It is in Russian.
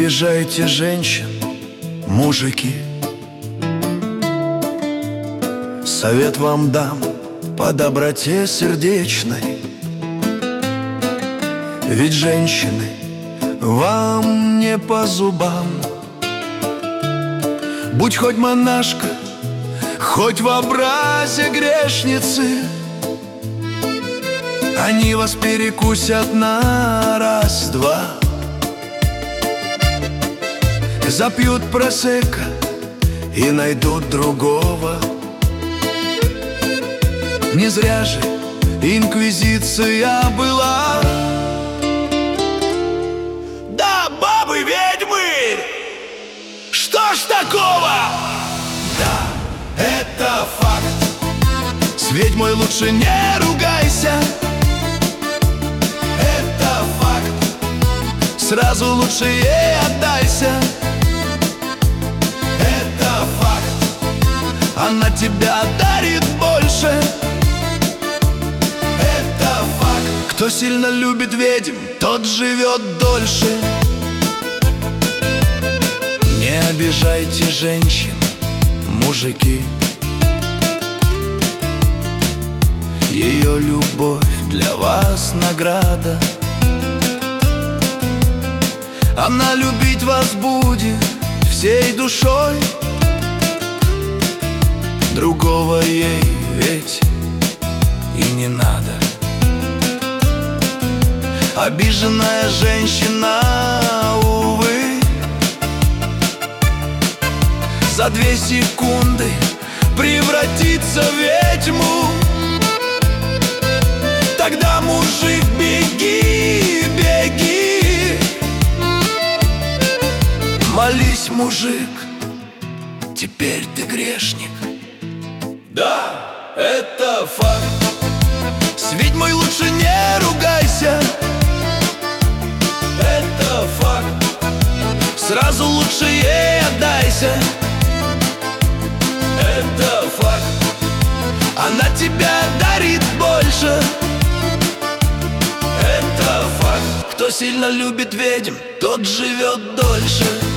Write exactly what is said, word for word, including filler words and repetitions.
обижайте женщин, мужики. Совет вам дам по доброте сердечной. Ведь женщины вам не по зубам. Будь хоть монашка, хоть в образе грешницы, они вас перекусят на раз-два. Запьют просекко и найдут другого. Не зря же инквизиция была. Да, бабы-ведьмы! Что ж такого? Да, это факт. С ведьмой лучше не ругайся. Это факт. Сразу лучше ей отдайся. Это факт. Она тебя дарит больше. Это факт. Кто сильно любит ведьм, тот живет дольше. Не обижайте женщин, мужики. Ее любовь для вас награда. Она любить вас будет всей душой. Другого ей ведь и не надо. Обиженная женщина, увы, за две секунды превратится в ведьму. Тогда, мужик, беги, беги. Молись, мужик, теперь ты грешник. Да, это факт. С ведьмой лучше не ругайся. Это факт. Сразу лучше ей отдайся. Это факт. Она тебя дарит больше. Это факт. Кто сильно любит ведьм, тот живет дольше.